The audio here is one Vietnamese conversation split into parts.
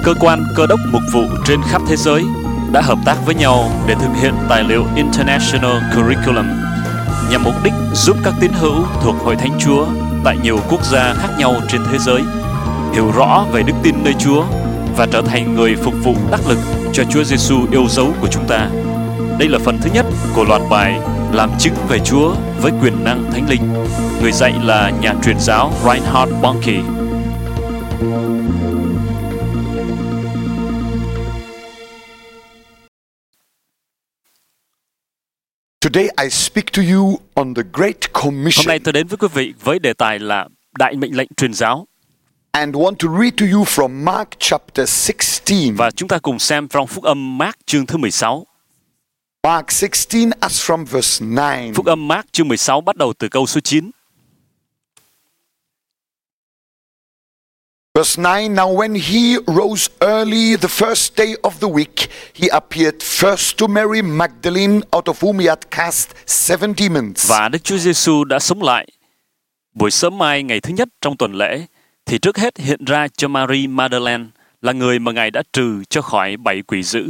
cơ quan cơ đốc mục vụ trên khắp thế giới đã hợp tác với nhau để thực hiện tài liệu International Curriculum nhằm mục đích giúp các tín hữu thuộc Hội Thánh Chúa tại nhiều quốc gia khác nhau trên thế giới hiểu rõ về đức tin nơi Chúa và trở thành người phục vụ đắc lực cho Chúa Giêsu yêu dấu của chúng ta. Đây là phần thứ nhất của loạt bài Làm chứng về Chúa với quyền năng Thánh Linh. Người dạy là nhà truyền giáo Reinhard Bonnke. Today I speak to you on the Great Commission. Hôm nay tôi đến với quý vị với đề tài là Đại mệnh lệnh truyền giáo. And want to read to you from Mark chapter 16. Và chúng ta cùng xem trong Phúc âm Mark chương thứ 16. Mark 16 as from verse 9. Phúc âm Mark chương 16 bắt đầu từ câu số 9. Verse 9, now when he rose early the first day of the week, he appeared first to Mary Magdalene, out of whom he had cast 7 demons. Và Đức Chúa Giêsu đã sống lại. Buổi sớm mai ngày thứ nhất trong tuần lễ, thì trước hết hiện ra cho Mary Magdalene, là người mà Ngài đã trừ cho khỏi 7 quỷ dữ.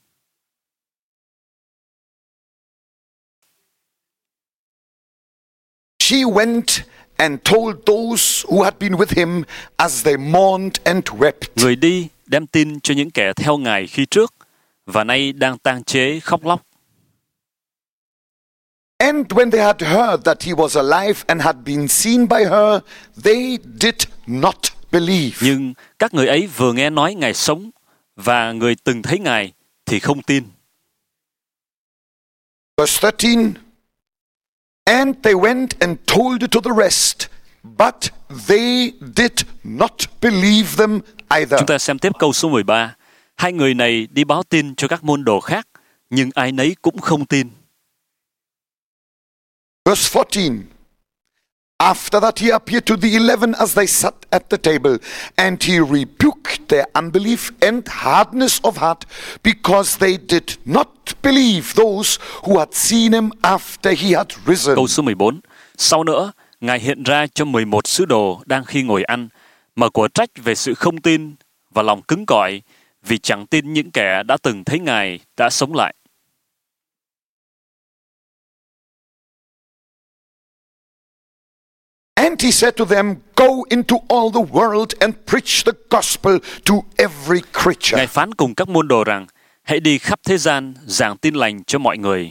She went and told those who had been with him as they mourned and wept. Người đi đem tin cho những kẻ theo Ngài khi trước, và nay đang tang chế khóc lóc. And when they had heard that he was alive and had been seen by her, they did not believe. Nhưng các người ấy vừa nghe nói Ngài sống và người từng thấy Ngài thì không tin. Verse 13, and they went and told it to the rest, but they did not believe them either. Chúng ta xem tiếp câu số 13. Hai người này đi báo tin cho các môn đồ khác, nhưng ai nấy cũng không tin. Verse 14, after that he appeared to the 11 as they sat at the table, and he rebuked their unbelief and hardness of heart, because they did not believe those who had seen him after he had risen. Câu số 14. Sau nữa, Ngài hiện ra cho 11 sứ đồ đang khi ngồi ăn, mà của trách về sự không tin và lòng cứng cỏi, vì chẳng tin những kẻ đã từng thấy Ngài đã sống lại. And he said to them, go into all the world and preach the gospel to every creature. Ngài phán cùng các môn đồ rằng, hãy đi khắp thế gian giảng tin lành cho mọi người.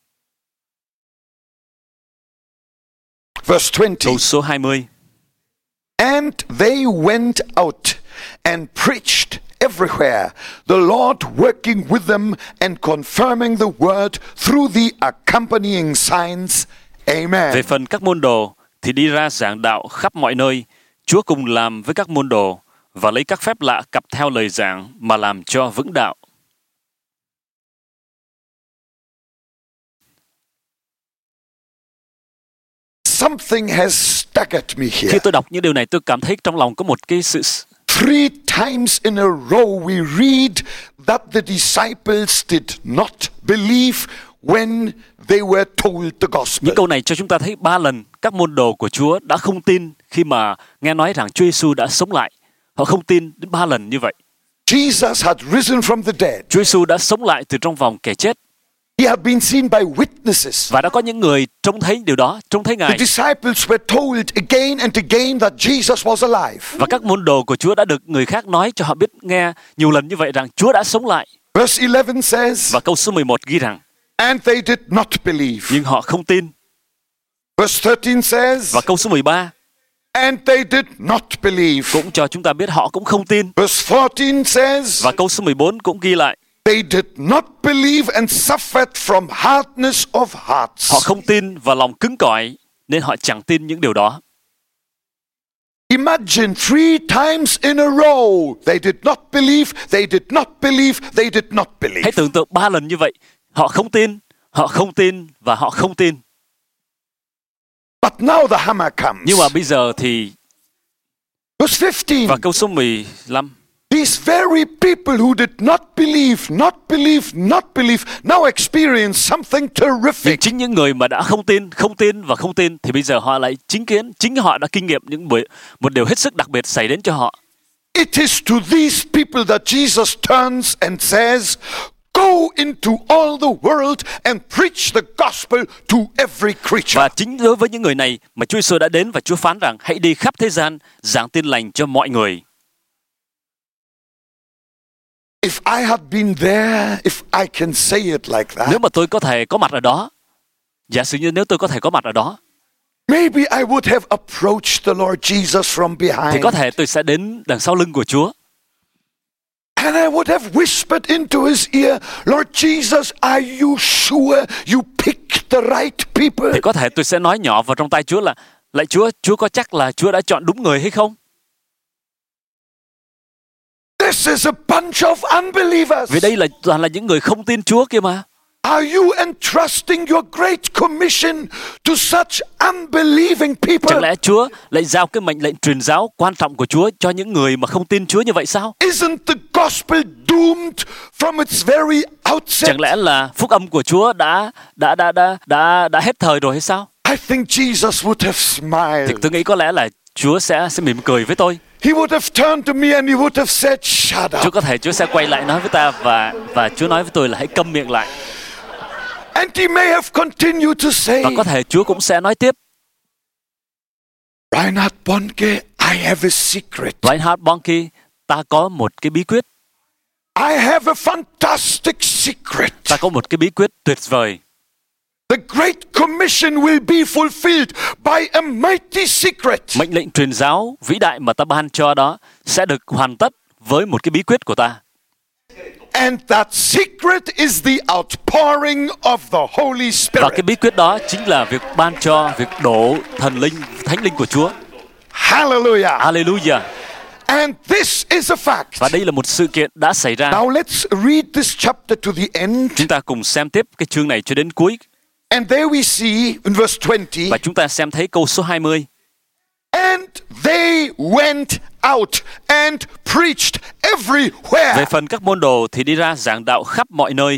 Verse 20. Câu số 20. And they went out and preached everywhere, the Lord working with them and confirming the word through the accompanying signs. Amen. Về phần các môn đồ thì đi ra giảng đạo khắp mọi nơi, Chúa cùng làm với các môn đồ và lấy các phép lạ cặp theo lời giảng mà làm cho vững đạo. Something has staggered me here. Khi tôi đọc những điều này, tôi cảm thấy trong lòng có một cái sự... 3 times in a row we read that the disciples did not believe when they were told the gospel. Những câu này cho chúng ta thấy 3 lần các môn đồ của Chúa đã không tin khi mà nghe nói rằng Chúa Giêsu đã sống lại. Họ không tin đến 3 lần như vậy. Jesus had risen from the dead. Chúa Giêsu đã sống lại từ trong vòng kẻ chết. He had been seen by witnesses. Và đã có những người trông thấy điều đó, trông thấy Ngài. The disciples were told again and again that Jesus was alive. Và các môn đồ của Chúa đã được người khác nói cho họ biết nghe nhiều lần như vậy rằng Chúa đã sống lại. Verse 11 says, Và câu số 11 ghi rằng, and they did not believe. nhưng họ không tin. Verse 13 says, Và câu số 13, and they did not believe. cũng cho chúng ta biết họ cũng không tin. Verse 14 says, Và câu số 14 cũng ghi lại, they did not believe and suffered from hardness of hearts. họ không tin và lòng cứng cỏi nên họ chẳng tin những điều đó. Imagine 3 times in a row. They did not believe, they did not believe, they did not believe. Hãy tưởng tượng 3 lần như vậy, họ không tin, họ không tin và họ không tin. But now the hammer comes. Nhưng mà bây giờ thì Verse 15. và câu số 15, These very people who did not believe, now experience something terrific. nhưng chính những người mà đã không tin và không tin thì bây giờ họ lại chính họ đã kinh nghiệm một điều hết sức đặc biệt xảy đến cho họ. it is to these people that Jesus turns and says, go into all the world and preach the gospel to every creature. Và chính đối với những người này mà Chúa Giêsu đã đến và Chúa phán rằng hãy đi khắp thế gian giảng tin lành cho mọi người. If I had been there, if I can say it like that, Nếu mà tôi có thể có mặt ở đó, giả sử như nếu tôi có thể có mặt ở đó, maybe I would have approached the Lord Jesus from thì behind. có thể tôi sẽ đến đằng sau lưng của Chúa. And I would have whispered into his ear, Lord Jesus, are you sure you picked the right people? Thì có thể tôi sẽ nói nhỏ vào trong tai Chúa là, lạy Chúa, Chúa có chắc là Chúa đã chọn đúng người hay không? This is a bunch of unbelievers. Vì đây là toàn là những người không tin Chúa kia mà. Are you entrusting your great commission to such unbelieving people? Chẳng lẽ Chúa lại giao cái mệnh lệnh truyền giáo quan trọng của Chúa cho những người mà không tin Chúa như vậy sao? Isn't the gospel doomed from its very outset? Chẳng lẽ là phúc âm của Chúa đã hết thời rồi hay sao? I think Jesus would have smiled. Thì tôi nghĩ có lẽ là Chúa sẽ mỉm cười với tôi. He would have turned to me and he would have said, shut up. Chúa có thể Chúa sẽ quay lại nói với ta và Chúa nói với tôi là hãy câm miệng lại. And he may have continued to say, Và có thể Chúa cũng sẽ nói tiếp, Reinhard Bonnke, I have a secret. Reinhard Bonnke, ta có một cái bí quyết. I have a fantastic secret. Ta có một cái bí quyết tuyệt vời. The Great Commission will be fulfilled by a mighty secret. Mệnh lệnh truyền giáo vĩ đại mà ta ban cho đó sẽ được hoàn tất với một cái bí quyết của ta. And that secret is the outpouring of the Holy Và Spirit. cái bí quyết đó chính là việc ban cho, việc đổ thần linh, thánh linh của Chúa. Hallelujah. Hallelujah. And this is a fact. Và đây là một sự kiện đã xảy ra. Now let's read this chapter to the end. Chúng ta cùng xem tiếp cái chương này cho đến cuối. And there we see in verse 20. Và chúng ta xem thấy câu số 20. And they went out and preached everywhere. Về phần các môn đồ thì đi ra giảng đạo khắp mọi nơi.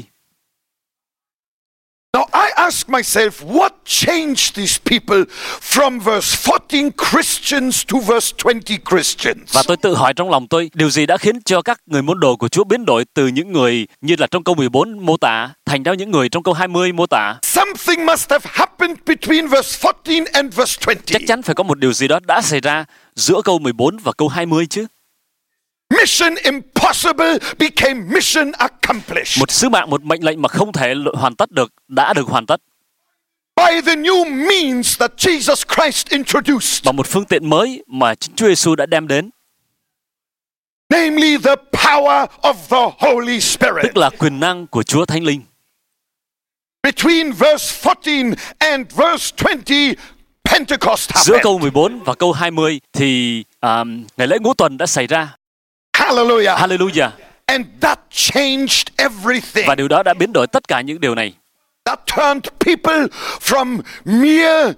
Now I ask myself, what changed these people from verse 14 Christians to verse 20 Christians? Và tôi tự hỏi trong lòng tôi, điều gì đã khiến cho các người môn đồ của Chúa biến đổi từ những người như là trong câu 14 mô tả thành ra những người trong câu 20 mô tả? Something must have happened between verse 14 and verse 20. Chắc chắn phải có một điều gì đó đã xảy ra giữa câu 14 và câu 20 chứ. Mission impossible became mission accomplished. Một sứ mạng, một mệnh lệnh mà không thể hoàn tất được, đã được hoàn tất. By the new means that Jesus Christ introduced. Bằng một phương tiện mới mà chính Chúa Giêsu đã đem đến. Namely the power of the Holy Spirit. Tức là quyền năng của Chúa Thánh Linh. Between verse 14 and verse 20, Pentecost Giữa happened. câu 14 và câu 20 thì ngày lễ ngũ tuần đã xảy ra. Hallelujah. Hallelujah. And that changed everything. Và điều đó đã biến đổi tất cả những điều này. That turned people from mere,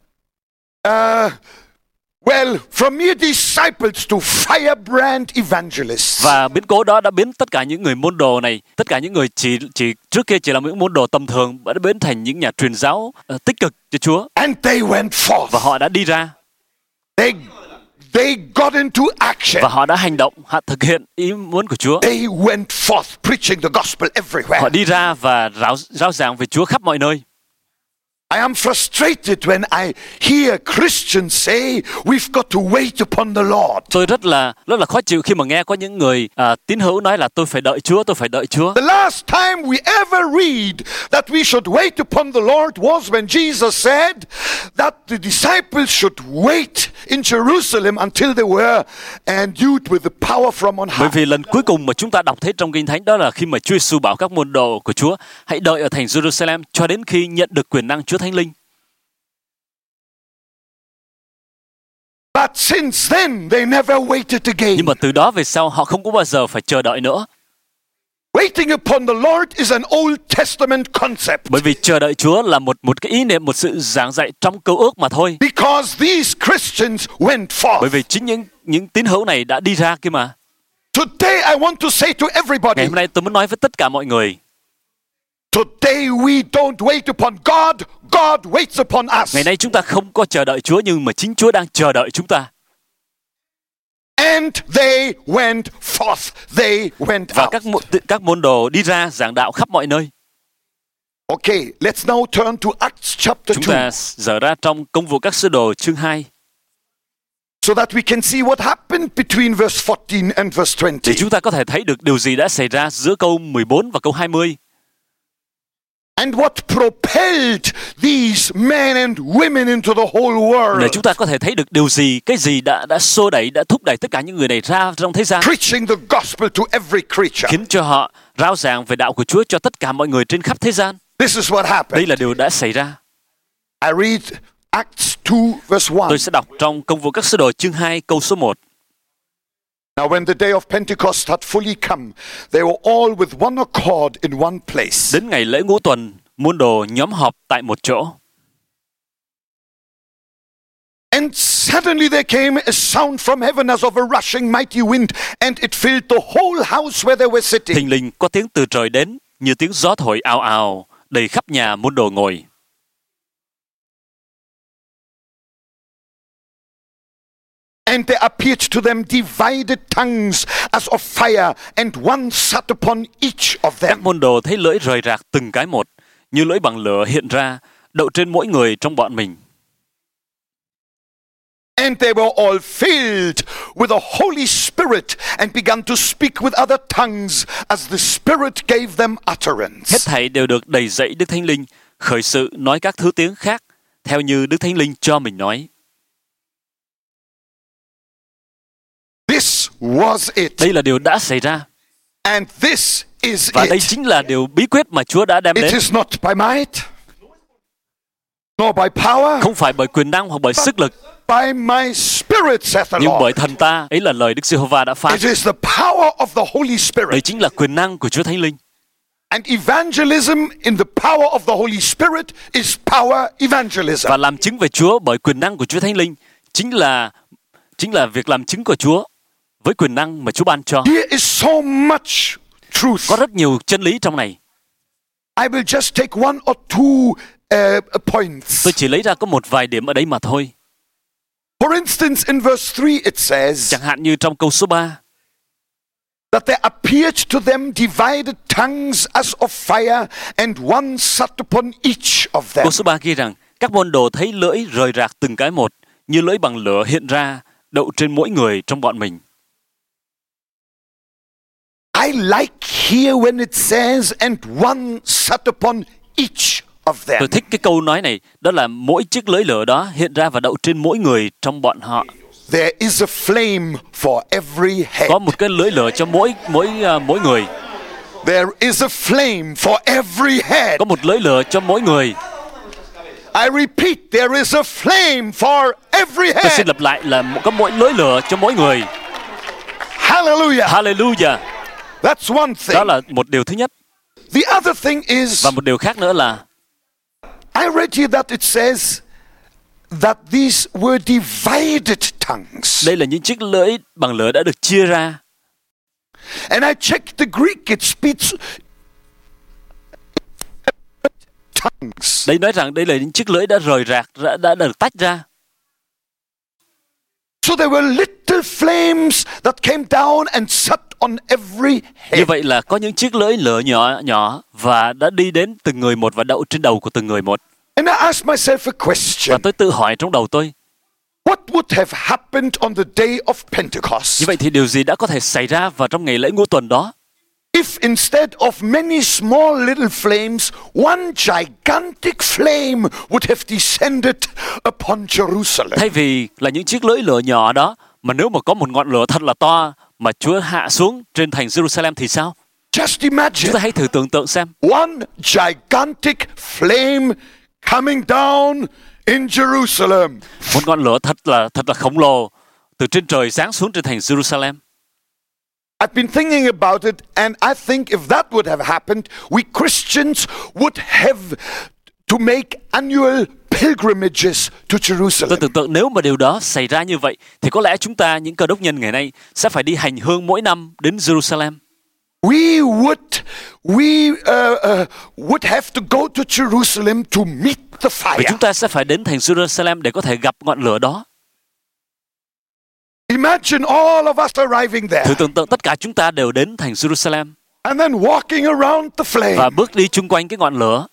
from mere disciples to firebrand evangelists. Và biến cố đó đã biến tất cả những người môn đồ này, tất cả những người chỉ trước kia chỉ là những môn đồ tầm thường, đã biến thành những nhà truyền giáo tích cực cho Chúa. And they went forth. Và họ đã đi ra. They got into action. Và họ đã hành động, họ thực hiện ý muốn của Chúa. They went forth preaching the gospel everywhere. Họ đi ra và rao giảng về Chúa khắp mọi nơi. I am frustrated when I hear Christians say we've got to wait upon the Lord. Tôi rất là khó chịu khi mà nghe có những người tín hữu nói là tôi phải đợi Chúa, tôi phải đợi Chúa. The last time we ever read that we should wait upon the Lord was when Jesus said that the disciples should wait in Jerusalem until they were endued with the power from on Bởi high. vì lần cuối cùng mà chúng ta đọc thấy trong Kinh Thánh đó là khi mà Chúa Giêsu bảo các môn đồ của Chúa hãy đợi ở thành Jerusalem cho đến khi nhận được quyền năng Chúa Thánh Linh. But since then they never waited again. Nhưng mà từ đó về sau họ không có bao giờ phải chờ đợi nữa. Waiting upon the Lord is an Old Testament concept. Bởi vì chờ đợi Chúa là một cái ý niệm, một sự giảng dạy trong Cựu Ước mà thôi. Because these Christians went forth. Bởi vì chính những tín hữu này đã đi ra kia mà. Today I want to say to everybody. Ngày hôm nay tôi muốn nói với tất cả mọi người. Today we don't wait upon God, God waits upon us. Ngày nay chúng ta không có chờ đợi Chúa nhưng mà chính Chúa đang chờ đợi chúng ta. And they went forth. They went Và out. các môn đồ đi ra giảng đạo khắp mọi nơi. Okay, let's now turn to Acts chapter Chúng 2 ta dở ra trong Công vụ các sứ đồ chương 2 so that we can see what happened between verse 14 and verse 20. để chúng ta có thể thấy được điều gì đã xảy ra giữa câu 14 và câu 20. And what propelled these men and women into the whole world. Để chúng ta có thể thấy được điều gì, cái gì đã xô đẩy, đã thúc đẩy tất cả những người này ra trong thế gian, Preaching the gospel to every creature. khiến cho họ rao giảng về đạo của Chúa cho tất cả mọi người trên khắp thế gian. This is what happened. Đây là điều đã xảy ra. I read Acts 2 verse 1. Tôi sẽ đọc trong Công vụ các sứ đồ chương 2 câu số 1. Now when the day of Pentecost had fully come, they were all with one accord in one place. Đến ngày lễ Ngũ Tuần, môn đồ nhóm họp tại một chỗ. And suddenly there came a sound from heaven as of a rushing mighty wind, and it filled the whole house where they were sitting. Thình lình có tiếng từ trời đến, như tiếng gió thổi ào ào, đầy khắp nhà môn đồ ngồi. And there appeared to them divided tongues as of fire, and one sat upon each of Các them. môn đồ thấy lưỡi rời rạc từng cái một, như lưỡi bằng lửa hiện ra, đậu trên mỗi người trong bọn mình. And they were all filled with the Holy Spirit and began to speak with other tongues as the Spirit gave them utterance. Hết thảy đều được đầy dẫy Đức Thánh Linh, khởi sự nói các thứ tiếng khác, theo như Đức Thánh Linh cho mình nói. This was it. Đây là điều đã xảy ra. And this is Và đây it. chính là điều bí quyết mà Chúa đã đem It đến. is not by might, nor by power, Không phải bởi quyền năng hoặc bởi sức lực, by my Spirit, saith the nhưng bởi Lord. thần ta. Ấy là lời Đức Giê-hô-va đã phán. It is the power of the Holy Đây Spirit. chính là quyền năng của Chúa Thánh Linh. And evangelism in the power of the Holy Spirit is power evangelism. Và làm chứng về Chúa bởi quyền năng của Chúa Thánh Linh chính là việc làm chứng của Chúa với quyền năng mà Chúa ban cho. Here is so much truth. Có rất nhiều chân lý trong này. I will just take one or two points. Tôi chỉ lấy ra có một vài điểm ở đây mà thôi. For instance, in verse 3 it says Chẳng hạn như trong câu số 3, that there appeared to them divided tongues as of fire, and one sat upon each of them. câu số 3 ghi rằng các môn đồ thấy lưỡi rời rạc từng cái một, như lưỡi bằng lửa hiện ra, đậu trên mỗi người trong bọn mình. I like here when it says, and one sat upon each of them. Tôi thích cái câu nói này, đó là mỗi chiếc lưỡi lửa đó hiện ra và đậu trên mỗi người trong bọn họ. There is a flame for every head. Có một cái lưỡi lửa cho mỗi người. There is a flame for every head. Có một lưỡi lửa cho mỗi người. I repeat, there is a flame for every Tôi xin head. lặp lại là có mỗi lưỡi lửa cho mỗi người. Hallelujah. Hallelujah. That's one Đó thing. là một điều thứ nhất. The other thing is, Và một điều khác nữa là I read here that it says that these were divided tongues. đây là những chiếc lưỡi bằng lửa đã được chia ra. And I checked the Greek, it speaks tongues. Đây nói rằng đây là những chiếc lưỡi đã rời rạc, đã được tách ra. So there were little flames that came down and sat on every Như head. vậy là có những chiếc lưỡi lửa nhỏ và đã đi đến từng người một và đậu trên đầu của từng người một. And I asked myself a Và question. tôi tự hỏi trong đầu tôi, What would have happened on the day of Pentecost như vậy thì điều gì đã có thể xảy ra vào trong ngày lễ Ngũ Tuần đó? if instead of many small little flames, one gigantic flame would have descended upon Jerusalem? Thay vì là những chiếc lưỡi lửa nhỏ đó, mà nếu mà có một ngọn lửa thật là to mà Chúa hạ xuống trên thành Jerusalem thì sao? Just Chúng imagine ta hãy thử tưởng tượng xem. one gigantic flame coming down in Jerusalem. Một ngọn lửa thật là khổng lồ từ trên trời giáng xuống trên thành Jerusalem. I've been thinking about it, and I think if that would have happened, we Christians would have to make annual pilgrimages to Tôi Jerusalem. tưởng tượng nếu mà điều đó xảy ra như vậy thì có lẽ chúng ta, những cơ đốc nhân ngày nay, sẽ phải đi hành hương mỗi năm đến Jerusalem. We would have to go to Jerusalem to meet the Và fire. chúng ta sẽ phải đến thành Jerusalem để có thể gặp ngọn lửa đó. Imagine all of us arriving Thử there tưởng tượng tất cả chúng ta đều đến thành Jerusalem and then walking around the flame. và bước đi chung quanh cái ngọn lửa.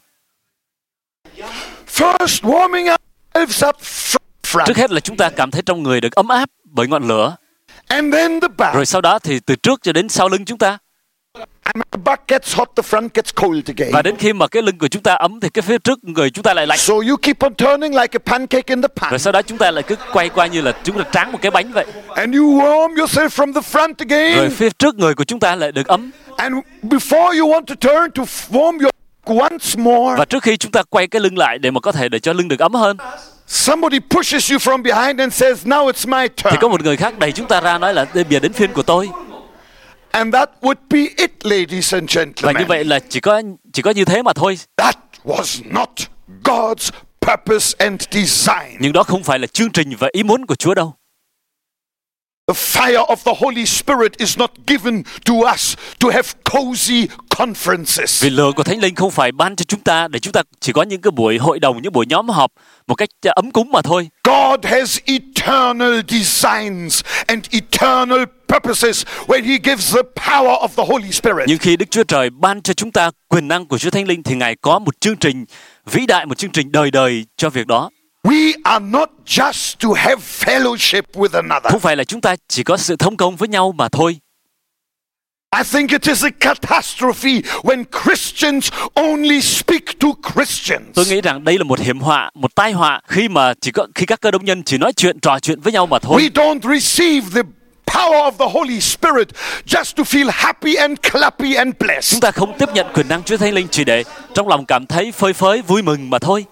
First warming ourselves up front. Trước hết là chúng ta cảm thấy trong người được ấm áp bởi ngọn lửa. And then the back. Rồi sau đó thì từ trước cho đến sau lưng chúng ta. And when the back gets hot, the front gets cold again. Và đến khi mà cái lưng của chúng ta ấm thì cái phía trước người chúng ta lại lạnh. So you keep on turning like a pancake in the pan. Rồi sau đó chúng ta lại cứ quay qua như là chúng ta tráng một cái bánh vậy. And you warm yourself from the front again. Rồi phía trước người của chúng ta lại được ấm. And before you want to turn to warm your once more, Và trước khi chúng ta quay cái lưng lại để mà có thể để cho lưng được ấm hơn, somebody pushes you from behind and says, now it's my thì turn. có một người khác đẩy chúng ta ra nói là bây giờ đến phiên của tôi. And that would be it, ladies and Và như gentlemen. vậy là chỉ có như thế mà thôi. That was not God's purpose and design. Nhưng đó không phải là chương trình và ý muốn của Chúa đâu. The fire of the Holy Spirit is not given to us to have cozy conferences. Vì lửa của Thánh Linh không phải ban cho chúng ta để chúng ta chỉ có những cái buổi hội đồng, những buổi nhóm họp một cách ấm cúng mà thôi. God has eternal designs and eternal purposes when He gives the power of the Holy Spirit. Nhưng khi Đức Chúa Trời ban cho chúng ta quyền năng của Chúa Thánh Linh thì Ngài có một chương trình vĩ đại, một chương trình đời đời cho việc đó. We are not just to have fellowship with another. Không phải là chúng ta chỉ có sự thông công với nhau mà thôi. I think it is a catastrophe when Christians only speak to Christians. Tôi nghĩ rằng đây là một hiểm họa, một tai họa khi các cơ đốc nhân chỉ nói chuyện, trò chuyện với nhau mà thôi. We don't receive the power of the Holy Spirit just to feel happy and clappy and blessed. Chúng ta không tiếp nhận quyền năng Chúa Thánh Linh chỉ để trong lòng cảm thấy phơi phới, vui mừng mà thôi.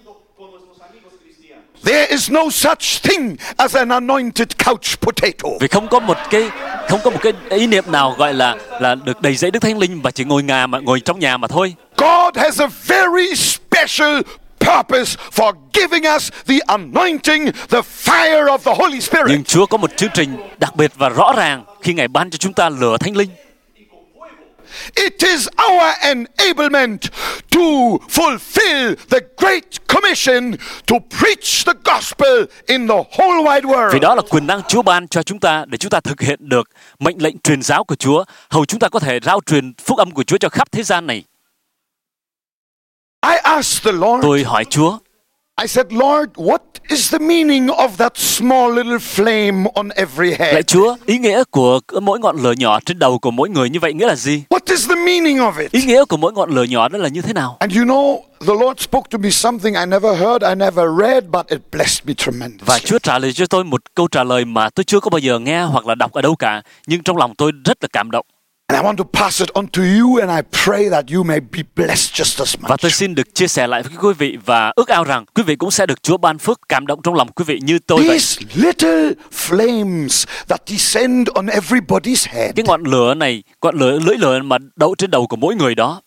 There is no such thing as an anointed couch potato. Vì không có một cái ý niệm nào gọi là được đầy dẫy Đức Thánh Linh và chỉ ngồi trong nhà mà thôi. God has a very special purpose for giving us the anointing, the fire of the Holy Spirit. Nhưng Chúa có một chương trình đặc biệt và rõ ràng khi Ngài ban cho chúng ta lửa Thánh Linh. It is our enablement to fulfill the Great Commission to preach the gospel in the whole wide world. Vì đó là quyền năng Chúa ban cho chúng ta để chúng ta thực hiện được mệnh lệnh truyền giáo của Chúa, hầu chúng ta có thể rao truyền phúc âm của Chúa cho khắp thế gian này. I asked the Lord, Tôi hỏi Chúa, I said, Lord, what is the meaning of that small little flame on every lạy head? Chúa, ý nghĩa của mỗi ngọn lửa nhỏ trên đầu của mỗi người như vậy nghĩa là gì? What is the meaning of it? Ý nghĩa của mỗi ngọn lửa nhỏ đó là như thế nào? And you know, the Lord spoke to me something I never heard, I never read, but it blessed me Và tremendously. Chúa trả lời cho tôi một câu trả lời mà tôi chưa có bao giờ nghe hoặc là đọc ở đâu cả, nhưng trong lòng tôi rất là cảm động. And I want to pass it on to you, and I pray that you may be blessed just as Và much. tôi xin được chia sẻ lại với quý vị và ước ao rằng quý vị cũng sẽ được Chúa ban phước cảm động trong lòng quý vị như tôi vậy. These little flames that descend on everybody's head Cái ngọn lửa này, lưỡi lửa mà đậu trên đầu của mỗi người đó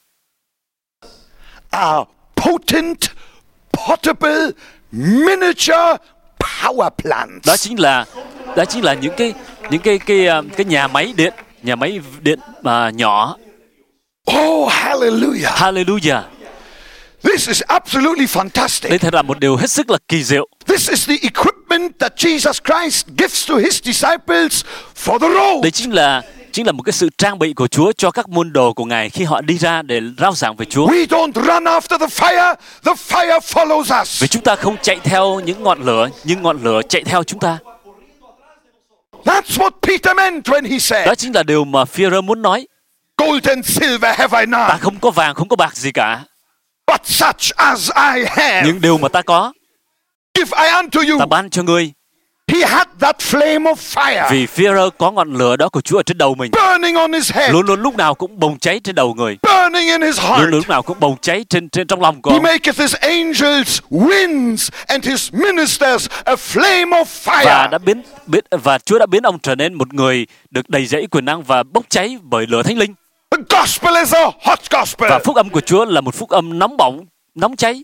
are potent, portable, miniature power plants. đó chính là những cái nhà máy điện nhỏ. Oh, hallelujah. Hallelujah. This is absolutely fantastic. Đây thật là một điều hết sức là kỳ diệu. This is the equipment that Jesus Christ gives to his disciples for the road. Đây chính là một cái sự trang bị của Chúa cho các môn đồ của Ngài khi họ đi ra để rao giảng về Chúa. We don't run after the fire follows us. Vì chúng ta không chạy theo những ngọn lửa, nhưng ngọn lửa chạy theo chúng ta. That's what Peter meant when he Đó said, chính là điều mà Phi-e-rơ muốn nói. gold and silver have I Ta none, không có vàng, không có bạc gì cả, but such as I have, nhưng điều mà ta có, give I unto you. ta ban cho ngươi. He had that flame of fire Vì Phi-e-rơ có ngọn lửa đó của Chúa ở trên đầu mình, burning on his head, luôn luôn lúc nào cũng bùng cháy trên đầu người, burning in his luôn heart. luôn lúc nào cũng bùng cháy trên trong lòng của He ông. maketh his angels winds and his ministers a flame of Và fire. và Chúa đã biến ông trở nên một người được đầy dẫy quyền năng và bốc cháy bởi lửa Thánh Linh. The gospel is a hot gospel. Và phúc âm của Chúa là một phúc âm nóng bỏng, nóng cháy.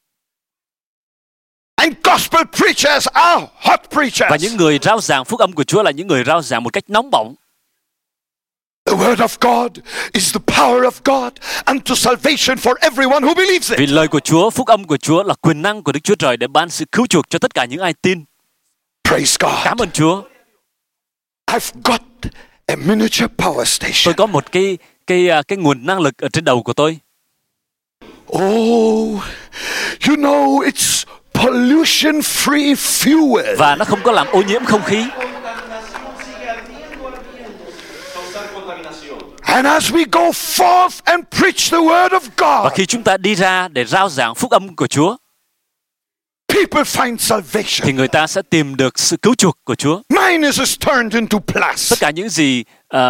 And gospel preachers are hot Và preachers. những người rao giảng phúc âm của Chúa là những người rao giảng một cách nóng bỏng. The word of God is the power of God unto salvation for everyone who believes Vì it. lời của Chúa, phúc âm của Chúa là quyền năng của Đức Chúa Trời để ban sự cứu chuộc cho tất cả những ai tin. Praise God. Cảm ơn Chúa. I've got a miniature power Tôi station. có một cái nguồn năng lực ở trên đầu của tôi. Oh, you know, it's pollution-free fuel. Và nó không có làm ô nhiễm không khí. And as we go forth and preach the word of Và God, khi chúng ta đi ra để rao giảng phúc âm của Chúa, people find thì salvation. người ta sẽ tìm được sự cứu chuộc của Chúa. Minus is turned into plus. Tất cả những gì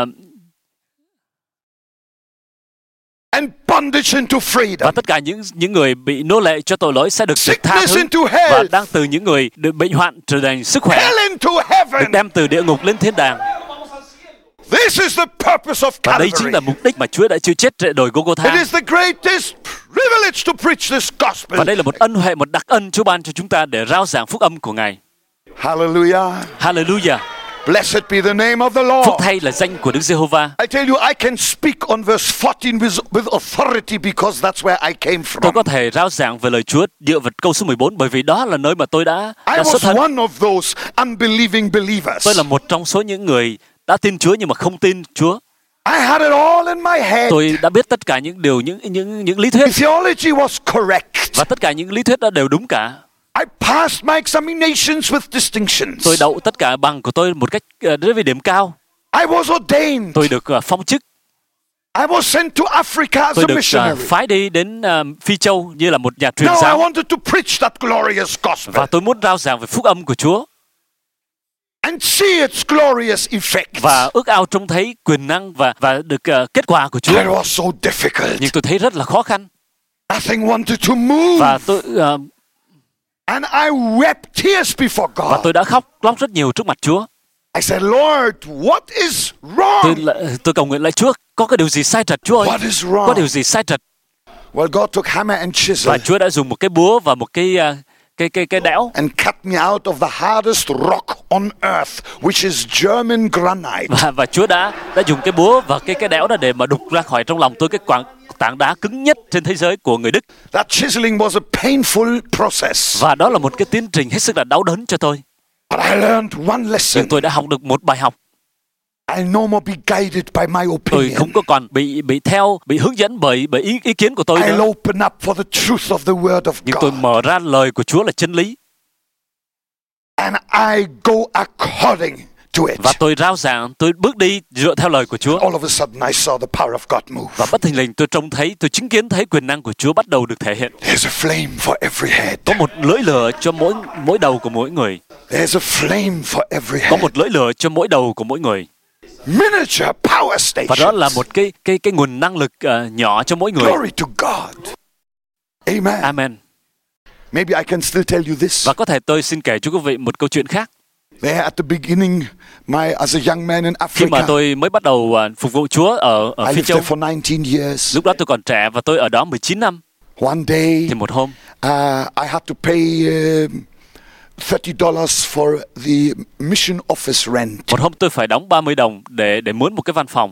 And bondage into và freedom. tất cả những người bị nô lệ cho tội lỗi sẽ được tha Sickness thứ, into và health. đang từ những người được bệnh hoạn trở thành sức khỏe, Hell into được heaven. đem từ địa ngục lên thiên đàng. This is the purpose of Và đây chính Calvary. là mục đích mà Chúa đã chịu chết trên đồi It Gô-gô-tha. is the greatest privilege to preach this gospel. Và đây là một ân huệ, một đặc ân Chúa ban cho chúng ta để rao giảng phúc âm của Ngài. Hallelujah. Hallelujah. Blessed be the name of the Phúc Lord. thay là danh của Đức Giê-hô-va. I tell you, I can speak on verse 14 with authority because that's where I came Tôi from. có thể rao giảng về lời Chúa dựa vào câu số 14 bởi vì đó là nơi mà tôi đã I xuất was thân. one of those unbelieving believers. Tôi là một trong số những người đã tin Chúa nhưng mà không tin Chúa. I had it all in my head. Tôi đã biết tất cả những điều, những lý thuyết, The theology was correct. và tất cả những lý thuyết đó đều đúng cả. I passed my examinations with distinctions. Tôi đậu tất cả bằng của tôi một cách rất với điểm cao. I was ordained. Tôi được phong chức. I was sent to Africa as Tôi a được missionary. phái đi đến Phi Châu như là một nhà truyền Now I giáo. wanted to preach that glorious gospel Và tôi muốn rao giảng về phúc âm của Chúa and see its glorious effects. và ước ao trông thấy quyền năng và được kết quả của Chúa. It was so difficult. Nhưng tôi thấy rất là khó khăn Nothing wanted to move. và tôi And I wept tears before và God. tôi đã khóc lóc rất nhiều trước mặt Chúa. I said, Lord, what is wrong? Tôi cầu nguyện lại Chúa, có cái điều gì sai trật Chúa ơi? What is wrong? Có điều gì sai trật? Well, God took hammer and chisel Và Chúa đã dùng một cái búa và một cái đẽo and cut me out of the hardest rock on earth, which is German granite. và Chúa đã dùng cái búa và cái đẽo đó để mà đục ra khỏi trong lòng tôi cái tảng đá cứng nhất trên thế giới của người Đức. That chiseling was a painful process. Và đó là một cái tiến trình hết sức là đau đớn cho tôi. But I learned one lesson. Nhưng tôi đã học được một bài học. I'll no more be guided by my Tôi opinion. không có còn bị hướng dẫn bởi ý kiến của tôi I'll nữa. open up for the truth of the word of Nhưng tôi God. mở ra lời của Chúa là chân lý. And I go according to it. Và tôi rao giảng, tôi bước đi dựa theo lời của Chúa. All of a sudden I saw the power of God move. Và bất thình lình tôi chứng kiến thấy quyền năng của Chúa bắt đầu được thể hiện. There's a flame for every head. Có một lưỡi lửa cho mỗi đầu của mỗi người. There's a flame for every Có head. một lưỡi lửa cho mỗi đầu của mỗi người. Miniature power Và đó là stations. một cái nguồn năng lực nhỏ cho mỗi người. Glory to God. Amen. Amen. Maybe I can still tell you this. Và có thể tôi xin kể cho quý vị một câu chuyện khác. There at the beginning, as a young man in Khi mà Africa, tôi mới bắt đầu phục vụ Chúa ở I Phi lived Châu, there for 19 years. lúc đó tôi còn trẻ và tôi ở đó 19 năm. One day, Thì một hôm, I had to pay $30 for the mission office rent. một hôm tôi phải đóng 30 đồng để mướn một cái văn phòng.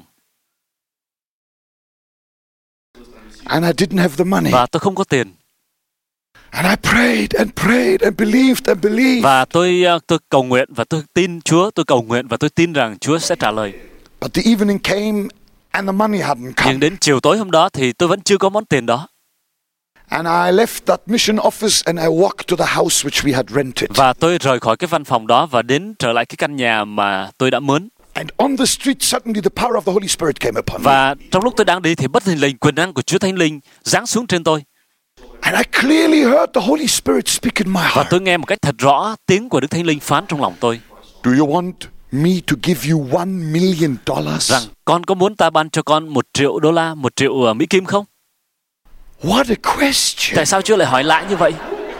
And I didn't have the money. Và tôi không có tiền. And I prayed and prayed and believed. Và tôi cầu nguyện và tôi tin Chúa, tôi cầu nguyện và tôi tin rằng Chúa sẽ trả lời. But the evening came and the money hadn't come. Nhưng đến chiều tối hôm đó thì tôi vẫn chưa có món tiền đó. And I left that mission office and I walked to the house which we had rented. Và tôi rời khỏi cái văn phòng đó và trở lại cái căn nhà mà tôi đã mướn. And on the street suddenly the power of the Holy Spirit came upon me. Và trong lúc tôi đang đi thì bất thình lình quyền năng của Chúa Thánh Linh giáng xuống trên tôi. And I clearly heard the Holy Spirit speak in my Và heart. tôi nghe một cách thật rõ tiếng của Đức Thánh Linh phán trong lòng tôi Do you want me to give you $1 million? rằng con có muốn ta ban cho con $1 triệu, $1 triệu Mỹ Kim không? What a question. Tại sao Chúa lại hỏi lại như vậy?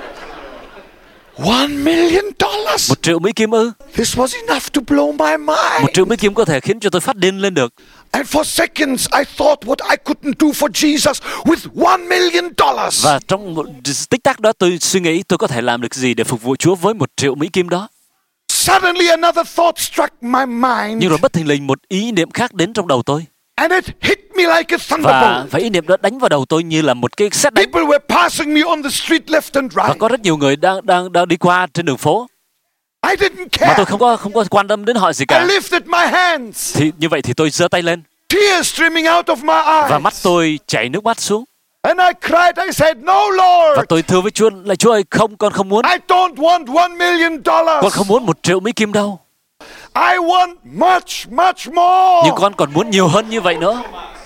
$1 million? $1 triệu Mỹ Kim ư? This was enough to blow my $1 mind. triệu Mỹ Kim có thể khiến cho tôi phát điên lên được. And for seconds I thought what I couldn't do for Jesus with $1 million. Và trong một tích tắc đó tôi suy nghĩ tôi có thể làm được gì để phục vụ Chúa với $1 triệu Mỹ Kim đó. Suddenly another thought struck my mind. Nhưng rồi bất thình lình một ý niệm khác đến trong đầu tôi. And it hit me like a Và thunderbolt. ý niệm đó đánh vào đầu tôi như là một cái sét đánh. People were passing me on the street left and Và right. có rất nhiều người đang đi qua trên đường phố. I didn't mà tôi care. không có quan tâm đến họ gì I cả. lifted my hands. Thì như vậy thì tôi giơ tay lên Tears streaming out of my và mắt eyes. tôi chảy nước mắt xuống. And I cried. I said, no, Và Lord. tôi thưa với Chúa là Chúa ơi, không, con không muốn. I don't want $1 million. Con không muốn 1 triệu Mỹ Kim đâu. I want much, much more. Nhưng con còn muốn nhiều hơn như vậy nữa.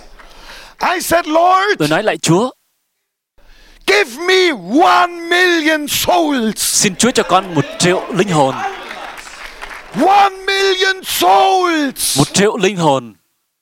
I said, Lord, Tôi nói lại Chúa, give me 1 million souls. xin Chúa cho con 1 triệu linh hồn. 1 million souls. 1 triệu linh hồn.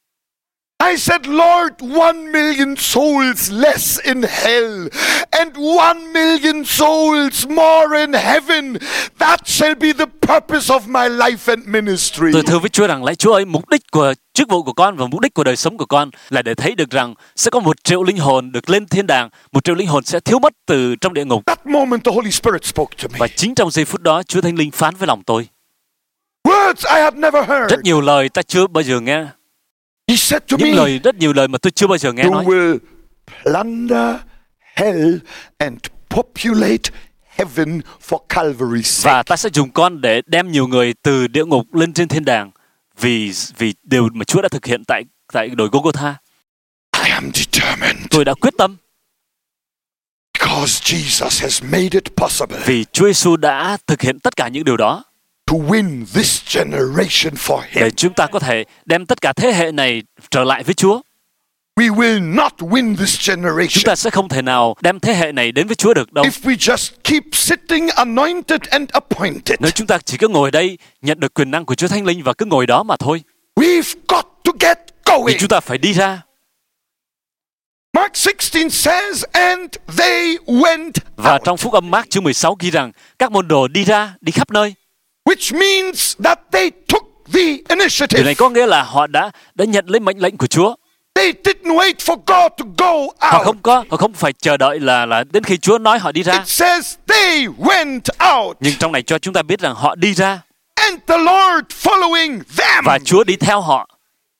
I said, Lord, 1 million souls less in hell and 1 million souls more in heaven. That shall be the purpose of my life and ministry. Tôi thưa với Chúa rằng, lạy Chúa ơi, mục đích của chức vụ của con và mục đích của đời sống của con là để thấy được rằng sẽ có 1 triệu linh hồn được lên thiên đàng, 1 triệu linh hồn sẽ thiếu mất từ trong địa ngục. That moment the Holy Spirit spoke to me. Và chính trong giây phút đó, Chúa Thánh Linh phán với lòng tôi. Words I had never heard. Rất nhiều lời ta chưa bao giờ nghe. He said to me, Rất nhiều lời mà tôi chưa bao giờ nghe you nói. will plunder hell and populate heaven for Calvary's sake. Và ta sẽ dùng con để đem nhiều người từ địa ngục lên trên thiên đàng vì điều mà Chúa đã thực hiện tại đồi Golgotha. I am determined Tôi đã quyết tâm because Jesus has made it possible vì Chúa Giêsu đã thực hiện tất cả những điều đó to win this generation for để Him. chúng ta có thể đem tất cả thế hệ này trở lại với Chúa. We will not win this Chúng generation ta sẽ không thể nào đem thế hệ này đến với Chúa được đâu. if we just keep sitting anointed and appointed. Nếu chúng ta chỉ cứ ngồi đây nhận được quyền năng của Chúa Thánh Linh và cứ ngồi đó mà thôi. We've got to get Thì going. chúng ta phải đi ra. Mark 16 says, and they went Và out, trong Phúc Âm Mác chương 16 ghi rằng các môn đồ đi ra, đi khắp nơi. which means that they took the Điều initiative. này có nghĩa là họ đã nhận lấy mệnh lệnh của Chúa. They didn't wait for God to go Họ không phải chờ đợi là đến khi Chúa nói họ đi ra. It says they went out, Nhưng trong này cho chúng ta biết rằng họ đi ra and the Lord following them. và Chúa đi theo họ.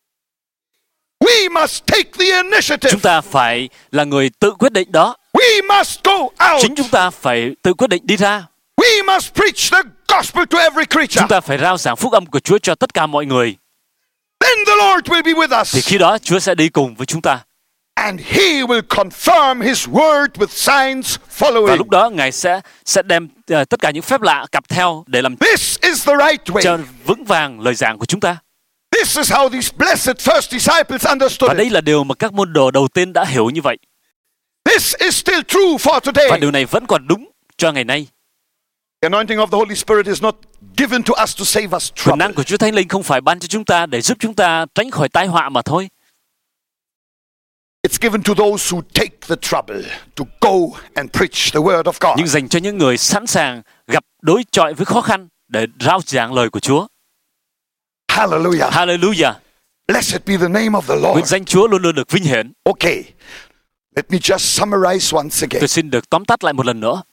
We must take the initiative. Chúng ta phải là người tự quyết định đó. We must go out. Chính chúng ta phải tự quyết định đi ra. We must preach the gospel to every creature. Chúng ta phải rao giảng phúc âm của Chúa cho tất cả mọi người. Then the Lord will be with us. Thì khi đó Chúa sẽ đi cùng với chúng ta. And He will confirm His word with signs Và following. lúc đó Ngài sẽ đem tất cả những phép lạ cặp theo để làm This is the right cho way. vững vàng lời giảng của chúng ta. This is how these blessed first disciples Và understood đây it. là điều mà các môn đồ đầu tiên đã hiểu như vậy. This is still true for Và today. điều này vẫn còn đúng cho ngày nay. The anointing of the Holy Spirit is not given to us to save us Quyền trouble. năng của Chúa Thánh Linh không phải ban cho chúng ta để giúp chúng ta tránh khỏi tai họa mà thôi. It's given to those who take the trouble to go and preach the word of God. Nhưng dành cho những người sẵn sàng gặp đối chọi với khó khăn để rao giảng lời của Chúa. Hallelujah. Hallelujah. Blessed be the name of the Nguyện Lord. danh Chúa luôn luôn được vinh hiển. Okay. Let me just summarize once again. Tôi xin được tóm tắt lại một lần nữa.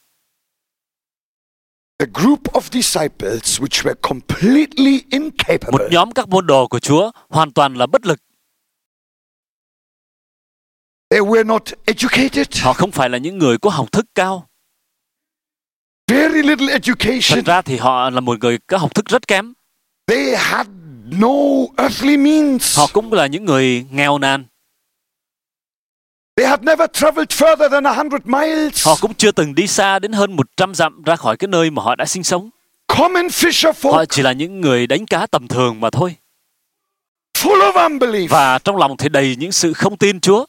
A group of disciples which were completely Một incapable. nhóm các môn đồ của Chúa hoàn toàn là bất lực. They were not educated. Họ không phải là những người có học thức cao. Very little education. Thật ra thì họ là một người có học thức rất kém. They had no earthly means. Họ cũng là những người nghèo nàn. They had never traveled further than 100 miles. Họ cũng chưa từng đi xa đến hơn 100 dặm ra khỏi cái nơi mà họ đã sinh sống. Common fisher Họ folk, chỉ là những người đánh cá tầm thường mà thôi. full of unbelief, Và trong lòng thì đầy những sự không tin Chúa.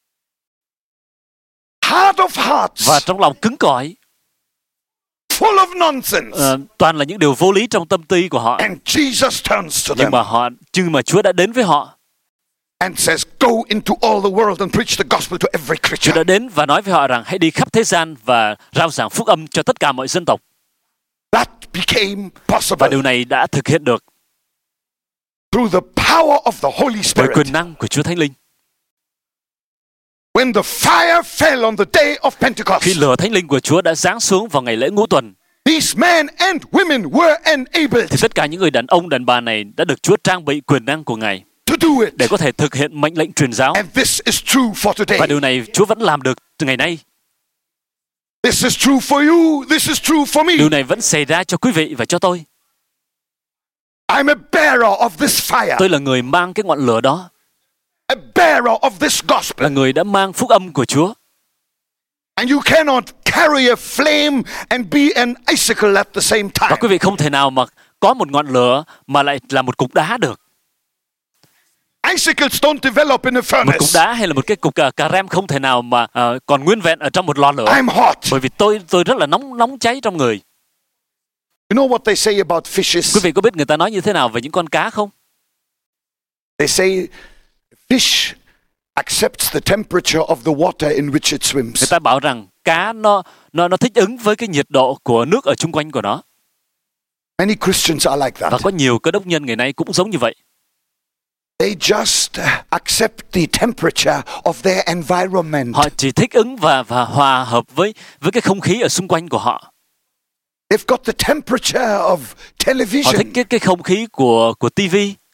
hard of hearts, Và trong lòng cứng cỏi. full of nonsense. Toàn là những điều vô lý trong tâm tư của họ. And Jesus turns to them Nhưng mà Chúa đã đến với họ. and says, go into all the world and preach the gospel to every Chúa creature. đã đến và nói với họ rằng hãy đi khắp thế gian và rao giảng phúc âm cho tất cả mọi dân tộc. That became Và possible điều này đã thực hiện được through the power of the Holy bởi Spirit. quyền năng của Chúa Thánh Linh. When the fire fell on the day of Pentecost, Khi lửa Thánh Linh của Chúa đã giáng xuống vào ngày lễ Ngũ Tuần, these men and women were enabled thì tất cả những người đàn ông đàn bà này đã được Chúa trang bị quyền năng của Ngài to do it. để có thể thực hiện mệnh lệnh truyền giáo. And this is true for today. Và điều này Chúa vẫn làm được từ ngày nay. This is true for you. This is true for me. Điều này vẫn xảy ra cho quý vị và cho tôi. I'm a bearer of this fire. Tôi là người mang cái ngọn lửa đó, A bearer of this gospel. là người đã mang phúc âm của Chúa. And you cannot carry a flame and be an icicle at the same time. Và quý vị không thể nào mà có một ngọn lửa mà lại là một cục đá được. Icicles don't develop in a Một cục furnace. đá hay là một cái cục cà rem không thể nào mà còn nguyên vẹn ở trong một lò lửa. I'm hot. Bởi vì tôi rất là nóng cháy trong người. You know what they say about fishes? Quý vị có biết người ta nói như thế nào về những con cá không? They say fish accepts the temperature of the water in which it Người swims. ta bảo rằng cá nó thích ứng với cái nhiệt độ của nước ở chung quanh của nó. Many Christians are like Và that. có nhiều cơ đốc nhân ngày nay cũng giống như vậy. They just accept the temperature of their environment. Họ chỉ thích ứng và hòa hợp với cái không khí ở xung quanh của họ. They've got the temperature of Họ television. thích cái không khí của TV.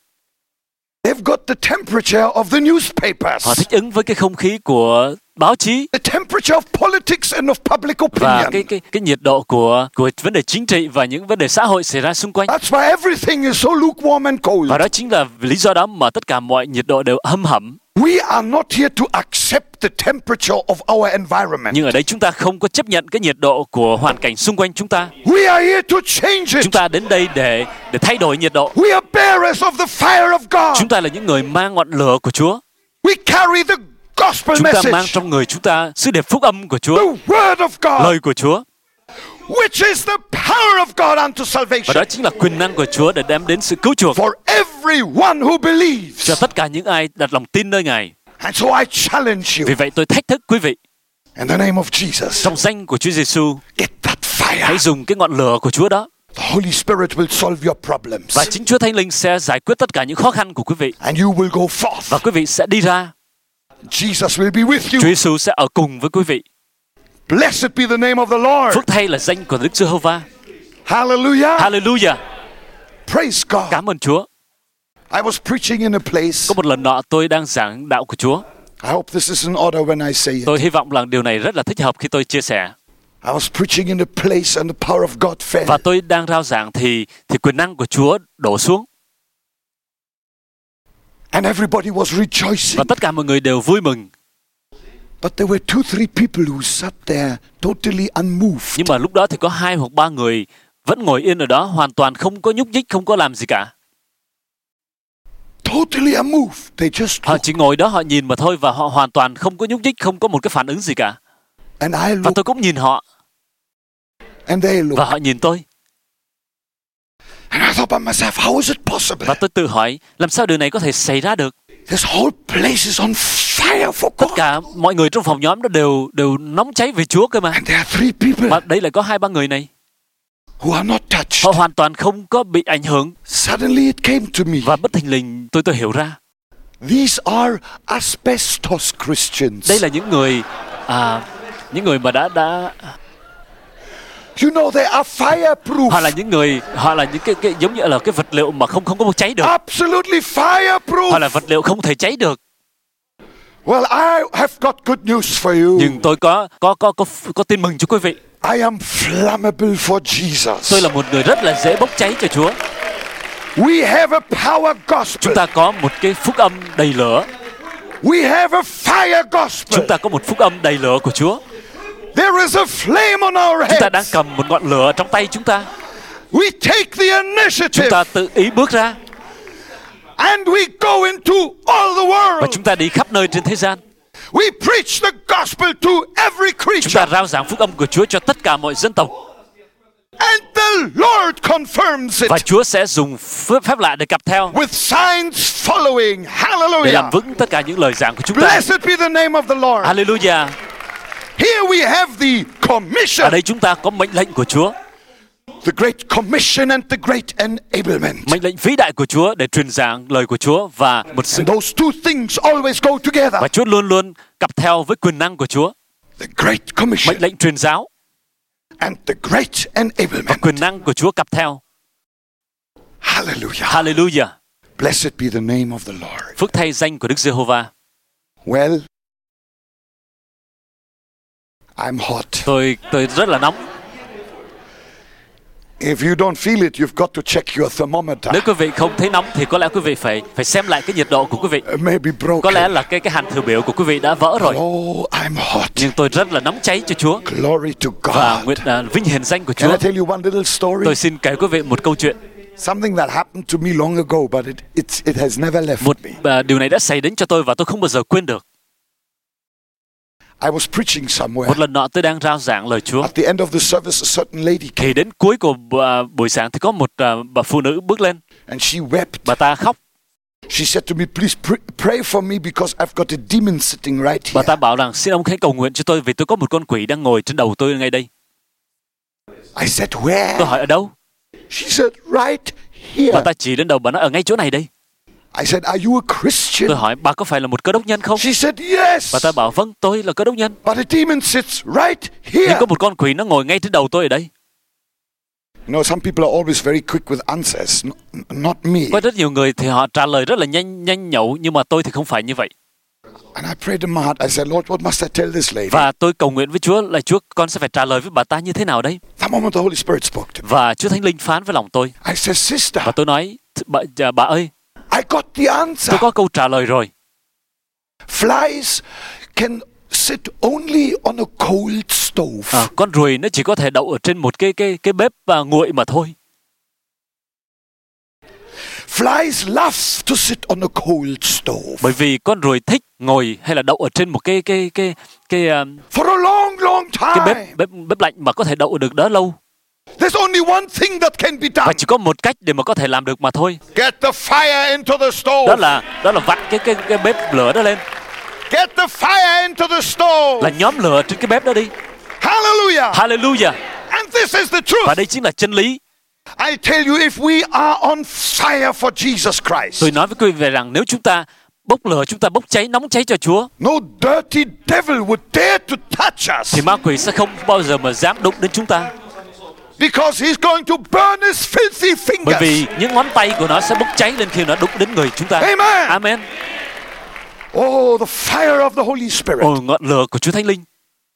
They've got the temperature of the newspapers. Họ thích ứng với cái không khí của báo chí The temperature of politics and of public và opinion. cái nhiệt độ của vấn đề chính trị và những vấn đề xã hội xảy ra xung quanh. That's why everything is so lukewarm and cold. Và đó chính là lý do đó mà tất cả mọi nhiệt độ đều hâm hẩm. We are not here to accept the temperature of our environment. Nhưng ở đây chúng ta không có chấp nhận cái nhiệt độ của hoàn cảnh xung quanh chúng ta. We are here to change it. Chúng ta đến đây để thay đổi nhiệt độ. We are bearers of the fire of God. Chúng ta là những người mang ngọn lửa của Chúa. We carry the gospel Chúng ta mang message, trong người chúng ta sứ điệp phúc âm của Chúa, the word of God, lời của Chúa. which is the power of God unto Và salvation đó chính là quyền năng của Chúa để đem đến sự cứu chuộc for everyone who believes. cho tất cả những ai đặt lòng tin nơi Ngài. And so I challenge you Vì vậy tôi thách thức quý vị, in the name of Jesus, trong danh của Chúa Giêsu, get that hãy fire. dùng cái ngọn lửa của Chúa đó. The Holy Spirit will solve your problems. Và chính Chúa Thánh Linh sẽ giải quyết tất cả những khó khăn của quý vị. And you will go forth. Và quý vị sẽ đi ra. Jesus will be with Chúa you. Giêsu sẽ ở cùng với quý vị. Blessed be the name of the Lord. Phước thay là danh của Đức Giê-hô-va. Hallelujah. Hallelujah. Praise God. Cảm ơn Chúa. I was preaching in a place. Có một lần nọ tôi đang giảng đạo của Chúa. I hope this is in order when I say it. Tôi hy vọng rằng điều này rất là thích hợp khi tôi chia sẻ. I was preaching in a place and the power of God fell. Và tôi đang rao giảng thì quyền năng của Chúa đổ xuống. And everybody was rejoicing. Và tất cả mọi người đều vui mừng. But there were 2-3 people who sat there totally unmoved. Nhưng mà lúc đó thì có 2 hoặc 3 người vẫn ngồi yên ở đó, hoàn toàn không có nhúc nhích, không có làm gì cả. Totally unmoved. They just Họ looked. chỉ ngồi đó họ nhìn mà thôi, và họ hoàn toàn không có nhúc nhích, không có một cái phản ứng gì cả. And I Và looked. tôi cũng nhìn họ And they và looked. họ nhìn tôi. And I thought by myself, how is it possible? Và tôi tự hỏi làm sao điều này có thể xảy ra được. This whole place is on fire for Tất God. cả mọi người trong phòng nhóm đó đều nóng cháy về Chúa cơ mà. And there are 3 people Mà đây lại có 2-3 người này, who are not touched. họ hoàn toàn không có bị ảnh hưởng. Suddenly it came to me. Và bất thình lình tôi hiểu ra. These are asbestos Christians. Đây là những người mà đã You know they are fireproof. họ là những cái giống như là cái vật liệu mà không có cháy được. Absolutely fireproof. Họ là vật liệu không thể cháy được. Well, I have got good news for you. Nhưng tôi có tin mừng cho quý vị. I am flammable for Jesus. Tôi là một người rất là dễ bốc cháy cho Chúa. We have a power gospel. Chúng ta có một cái phúc âm đầy lửa. We have a fire gospel. Chúng ta có một phúc âm đầy lửa của Chúa. There is a flame on our Chúng ta đang heads. cầm một ngọn lửa trong tay chúng ta. We take the Chúng initiative ta tự ý bước ra and we go into all the và world. chúng ta đi khắp nơi trên thế gian. We preach the gospel to every Chúng ta creature. rao giảng phúc âm của Chúa cho tất cả mọi dân tộc. And the Lord confirms Và it Chúa sẽ dùng phép lạ để cặp theo, with signs following. để làm Hallelujah. vững tất cả những lời giảng của chúng ta. Blessed be the name of the Lord. Hallelujah. Here we have the Ở commission, đây chúng ta có mệnh lệnh của Chúa, the great commission and the great enablement. mệnh lệnh vĩ đại của Chúa để truyền giảng lời của Chúa, và một sự And those two things always go together. và Chúa luôn luôn cặp theo với quyền năng của Chúa. The great commission Mệnh lệnh truyền giáo and the great và enablement. quyền năng của Chúa cặp theo. Hallelujah. Hallelujah. Blessed be the name of the Lord. Phước thay danh của Đức Giê-hô-va. Well, I'm hot. Tôi rất là nóng. If you don't feel it, you've got to check your thermometer. Nếu quý vị không thấy nóng thì có lẽ quý vị phải xem lại cái nhiệt độ của quý vị. Maybe broken. Có lẽ là cái hàn thử biểu của quý vị đã vỡ rồi. Oh, I'm hot. Nhưng tôi rất là nóng cháy cho Chúa. Glory to God. Và nguyện vinh hiển danh của Can Chúa. I tell you one little story? Tôi xin kể quý vị một câu chuyện. Something that happened to me long ago, but it has never left me. Điều này đã xảy đến cho tôi và tôi không bao giờ quên được. I was preaching somewhere. Một lần nọ tôi đang rao giảng lời Chúa. At the end of the service, a certain lady came. Thì đến cuối của buổi sáng thì có một bà phụ nữ bước lên. And she wept. Bà ta khóc. She said to me, please pray for me because I've got a demon sitting right here. Bà ta bảo rằng xin ông hãy cầu nguyện cho tôi vì tôi có một con quỷ đang ngồi trên đầu tôi ngay đây. I said, where? Tôi hỏi ở đâu? She said, right here. Bà ta chỉ đến đầu, bà nói ở ngay chỗ này đây. I said, are you a Christian? Tôi hỏi bà có phải là một cơ đốc nhân không? She said, yes. Bà ta bảo vâng, tôi là cơ đốc nhân. But a demon sits right Nhưng here. có một con quỷ nó ngồi ngay trên đầu tôi ở đây. You know, some people are always very quick with answers, not me. Có rất nhiều người thì họ trả lời rất là nhanh nhẩu, nhưng mà tôi thì không phải như vậy. And I prayed in my heart. I said, Lord, what must I tell this lady? Và tôi cầu nguyện với Chúa là Chúa, con sẽ phải trả lời với bà ta như thế nào đấy. That moment the Holy Spirit spoke to me. Và Chúa Thánh Linh phán với lòng tôi. I said, sister, Và tôi nói, bà ơi, I got the answer. tôi có câu trả lời rồi. Flies can sit only on a cold stove. Con ruồi nó chỉ có thể đậu ở trên một cái bếp nguội mà thôi. Flies love to sit on a cold stove. Bởi vì con ruồi thích ngồi hay là đậu ở trên một cái For a long, long time. bếp lạnh mà có thể đậu được đó lâu. There's only one thing that can be done. Và chỉ có một cách để mà có thể làm được mà thôi. Get the fire into the stove. Đó là vặn cái bếp lửa đó lên. Get the fire into the stove. Là nhóm lửa trên cái bếp đó đi. Hallelujah. Hallelujah. And this is the truth. Và đây chính là chân lý. I tell you, if we are on fire for Jesus Christ, Tôi nói với quý vị rằng nếu chúng ta bốc lửa, chúng ta bốc cháy, nóng cháy cho Chúa, no dirty devil would dare to touch us. thì ma quỷ sẽ không bao giờ mà dám đụng đến chúng ta. Because he's going to burn his filthy fingers. Bởi vì những ngón tay của nó sẽ bốc cháy lên khi nó đụng đến người chúng ta. Amen. Amen. Oh, the fire of the Holy Spirit Ngọn lửa của Chúa Thánh Linh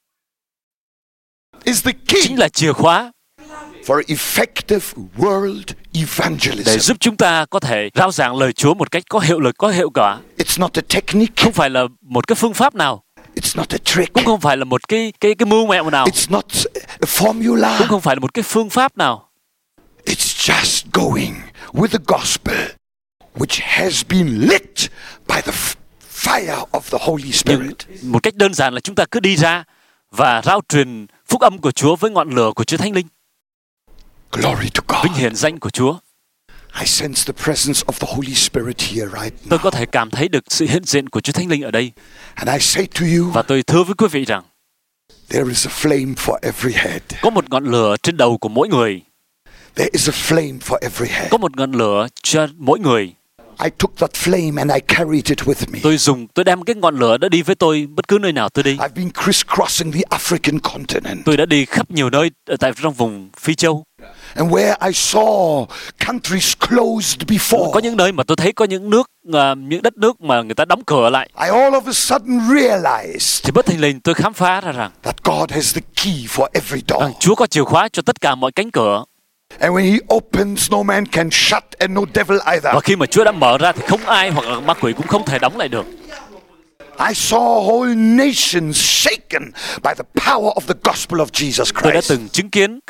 is the key chính là chìa khóa for effective world để evangelism. giúp chúng ta có thể rao giảng lời Chúa một cách có hiệu lực, có hiệu quả. It's not a technique. Không phải là một cái phương pháp nào, It's not a trick. cũng không phải là một cái mưu mẹo nào, It's not a formula. cũng không phải là một cái phương pháp nào. It's just going with the gospel, which has been lit by the fire of the Holy Nhưng Spirit. một cách đơn giản là chúng ta cứ đi ra và rao truyền phúc âm của Chúa với ngọn lửa của Chúa Thánh Linh. Glory to God. Vinh hiển danh của Chúa. I sense the presence of the Holy Spirit here right Tôi now. có thể cảm thấy được sự hiện diện của Chúa Thánh Linh ở đây. And I say to you, Và tôi thưa với quý vị rằng there is a flame for every head. có một ngọn lửa trên đầu của mỗi người. There is a flame for every head. Có một ngọn lửa cho mỗi người. I took that flame and I carried it with me. Tôi đem cái ngọn lửa đó đi với tôi bất cứ nơi nào tôi đi. I've been crisscrossing the African continent. Tôi đã đi khắp nhiều nơi tại trong vùng Phi Châu. And where I saw countries closed before, Có những nơi mà tôi thấy có những đất nước mà người ta đóng cửa lại. I all of a sudden realized Thì bất thình lình tôi khám phá ra rằng that God has the key for every door. Chúa có chìa khóa cho tất cả mọi cánh cửa. And when he opens, no man can shut, and no devil either. Và khi mà Chúa đã mở ra thì không ai hoặc là ma quỷ cũng không thể đóng lại được. I saw whole nations shaken by the power of the gospel of Jesus Tôi đã Christ. từng chứng kiến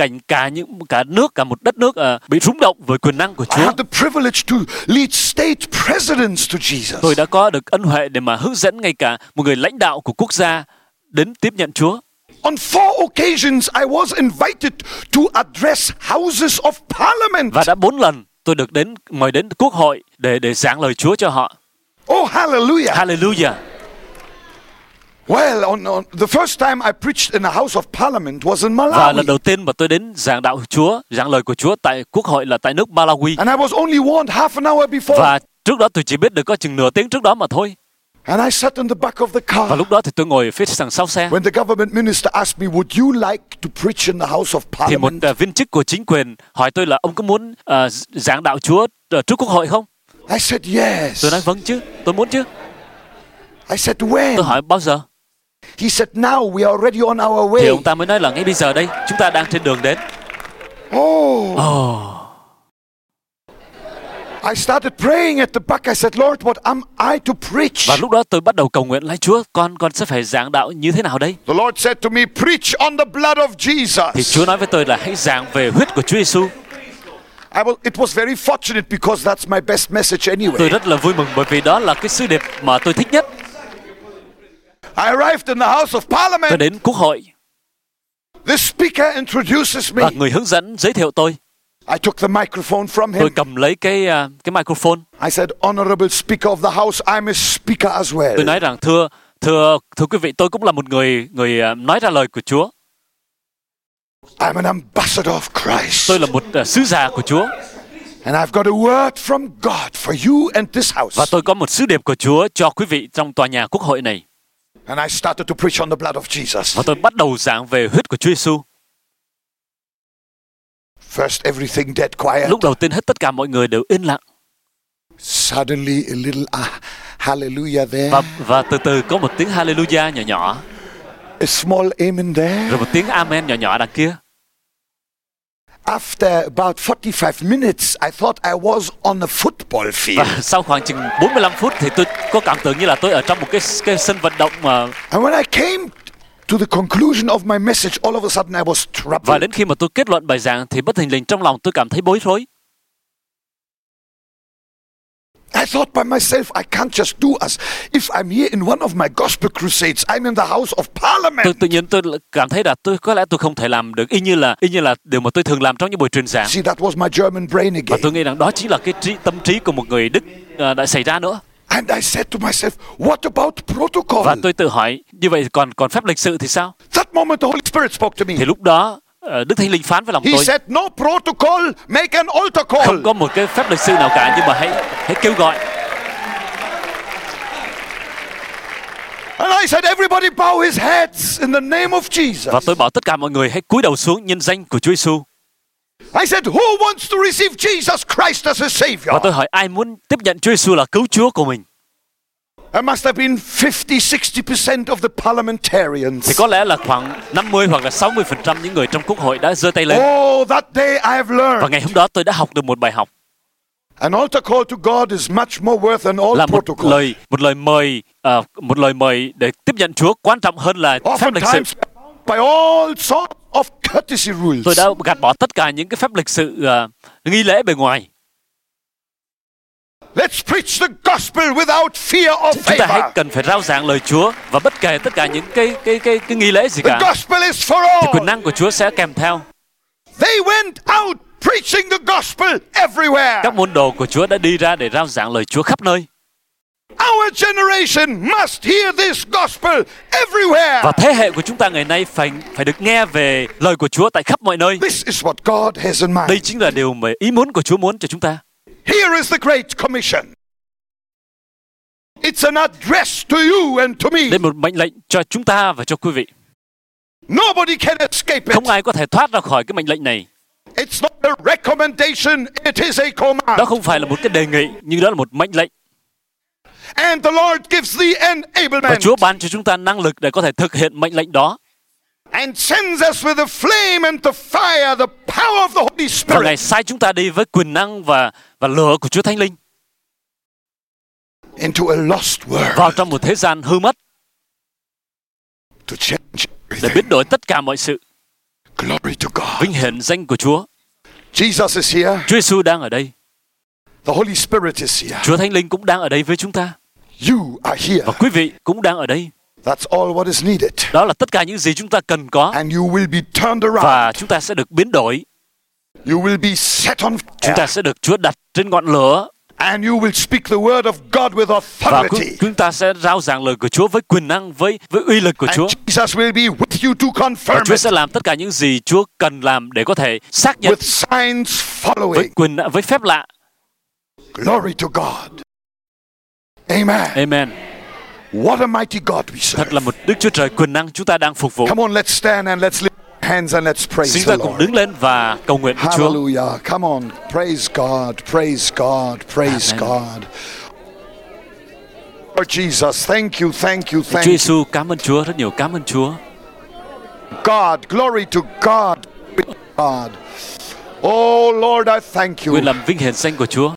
cả một đất nước bị rung động với quyền năng của I Chúa. had the privilege to lead state presidents to Jesus. Tôi đã có được ân huệ để mà hướng dẫn ngay cả một người lãnh đạo của quốc gia đến tiếp nhận Chúa. On 4 occasions, I was invited to address houses of parliament. Và đã 4 lần tôi được mời đến quốc hội để giảng lời Chúa cho họ. Oh, hallelujah. Hallelujah. Well, on the first time I preached in a house of parliament was in Và lần Malawi. đầu tiên mà tôi đến giảng lời của Chúa tại quốc hội là tại nước Malawi. And I was only warned half an hour before. Và trước đó tôi chỉ biết được có chừng nửa tiếng trước đó mà thôi. And I sat in the back of the Và car. lúc đó thì tôi ngồi phía đằng sau xe. When the government minister asked me, would you like to preach in the house of Thì một parliament? viên chức của chính quyền hỏi tôi là ông có muốn giảng đạo Chúa trước quốc hội không? I said, yes. Tôi nói vâng chứ, tôi muốn chứ. I said, when? Tôi hỏi bao giờ? He said, now we are already on our Thì way. ông ta mới nói là ngay bây giờ đây, chúng ta đang trên đường đến. I started praying at the back. I said, Lord, what am I to preach? Và lúc đó tôi bắt đầu cầu nguyện, lạy Chúa, con sẽ phải giảng đạo như thế nào đây? The Lord said to me, preach on the blood of Jesus. Thì Chúa nói với tôi là hãy giảng về huyết của Chúa Giêsu. It was very fortunate because that's my best message anyway. Tôi rất là vui mừng bởi vì đó là cái sứ điệp mà tôi thích nhất. I arrived in the House of Parliament. Tôi đến Quốc hội. The speaker introduces me. Và người hướng dẫn giới thiệu tôi. I took the microphone from him. Tôi cầm lấy cái microphone. I said, Honorable Speaker of the House, I'm a speaker as well. Tôi nói rằng thưa quý vị, tôi cũng là một người nói ra lời của Chúa. I'm an ambassador of Christ. Tôi là một sứ giả của Chúa. And I've got a word from God for you and this house. Và tôi có một sứ điệp của Chúa cho quý vị trong tòa nhà Quốc hội này. And I started to preach on the blood of Jesus. Và tôi bắt đầu giảng về huyết của Chúa Giêsu. First, everything dead quiet. Lúc đầu tiên hết tất cả mọi người đều yên lặng. Suddenly, a little hallelujah there. Và từ từ có một tiếng hallelujah nhỏ nhỏ. A small amen there. Rồi một tiếng amen nhỏ nhỏ đằng kia. After about 45 minutes, I thought I was on a football field. Và sau khoảng chừng 45 phút thì tôi có cảm tưởng như là tôi ở trong một cái sân vận động mà. And when I came to the conclusion of my message, all of a sudden I was troubled. Và đến khi mà tôi kết luận bài giảng thì bất thình lình trong lòng tôi cảm thấy bối rối. I thought by myself, I can't just do as if I'm here in one of my gospel crusades. I'm in the House of Parliament. Tự nhiên tôi cảm thấy là có lẽ tôi không thể làm được y như là điều mà tôi thường làm trong những buổi truyền giảng. See, that was my German brain again. Và tôi nghĩ rằng đó chính là cái tâm trí của một người Đức đã xảy ra nữa. And I said to myself, what about protocol? Và tôi tự hỏi, như vậy còn phép lịch sự thì sao? That moment the Holy Spirit spoke to me. Thì lúc đó Đức Thánh Linh phán với lòng He tôi. said, no protocol, make an altar call. Không có một cái phép lịch sự nào cả, nhưng mà hãy kêu gọi. And I said, everybody bow his heads in the name of Jesus. Và tôi bảo tất cả mọi người hãy cúi đầu xuống nhân danh của Chúa Giêsu. I said, who wants to receive Jesus Christ as a savior? Và tôi hỏi ai muốn tiếp nhận Chúa Giêsu là cứu Chúa của mình. There must have been 50-60% of the parliamentarians. Thì có lẽ là khoảng 50 hoặc là 60% những người trong Quốc hội đã giơ tay lên. Oh, that day I have learned. Và ngày hôm đó tôi đã học được một bài học. An altar call to God is much more worth than all là protocol. một lời mời để tiếp nhận Chúa quan trọng hơn là phép lịch sự. Oftentimes by all sorts of courtesy rules. Tôi đã gạt bỏ tất cả những cái phép lịch sự nghi lễ bề ngoài. Let's preach the gospel without fear or Chúng ta hãy favor. cần phải rao giảng lời Chúa và bất kể tất cả những cái nghi lễ gì The cả, gospel is for thì quyền all. năng của Chúa sẽ kèm theo. They went out preaching the gospel everywhere. Các môn đồ của Chúa đã đi ra để rao giảng lời Chúa khắp nơi. Our generation must hear this gospel everywhere. Và thế hệ của chúng ta ngày nay phải được nghe về lời của Chúa tại khắp mọi nơi. This is what God has in mind. Đây chính là điều mà ý muốn của Chúa muốn cho chúng ta. Here is the Great Commission. It's an address to you and to me. Đây là một mệnh lệnh cho chúng ta và cho quý vị. Nobody can escape it. Không ai có thể thoát ra khỏi cái mệnh lệnh này. It's not a recommendation, it is a command. Đó không phải là một cái đề nghị, nhưng đó là một mệnh lệnh. And the Lord gives the enablement. Và Chúa ban cho chúng ta năng lực để có thể thực hiện mệnh lệnh đó. And sends us with the flame and the fire, the power of the Holy Và Spirit. Ngài sai chúng ta đi với quyền năng và lửa của Chúa Thánh Linh Into a lost world. vào trong một thế gian hư mất To change để everything. biến đổi tất cả mọi sự. Glory to God. Vinh hiển danh của Chúa. Jesus is here. Chúa Giêsu đang ở đây. The Holy Spirit is here. Chúa Thánh Linh cũng đang ở đây với chúng ta. You are here. Và quý vị cũng đang ở đây. That's all what is needed. Đó là tất cả những gì chúng ta cần có. And you will be turned around. Và chúng ta sẽ được biến đổi. You will be set on Chúng ta fire. sẽ được Chúa đặt trên ngọn lửa. And you will speak the word of God with Và authority. chúng ta sẽ rao giảng lời của Chúa với quyền năng, với uy lực của And Chúa. Jesus will be with you to Và confirm Chúa it. sẽ làm tất cả những gì Chúa cần làm để có thể xác nhận With signs following. với phép lạ. Glory to God. Amen. Amen. What a mighty God we Thật serve. là một Đức Chúa Trời quyền năng chúng ta đang phục vụ. Come on, let's stand and let's lift our hands and let's praise Xin the ta cùng Lord. đứng lên và cầu nguyện với Chúa. Hallelujah. Come on. Praise God. Praise God. Praise Amen. God. Lord Jesus. Thank you, thank you, Chúa thank you. Giêsu, cảm ơn Chúa, rất nhiều cảm ơn Chúa. God, glory to God. God. Oh Lord, I thank you. Nguyện làm vinh hiển danh của Chúa.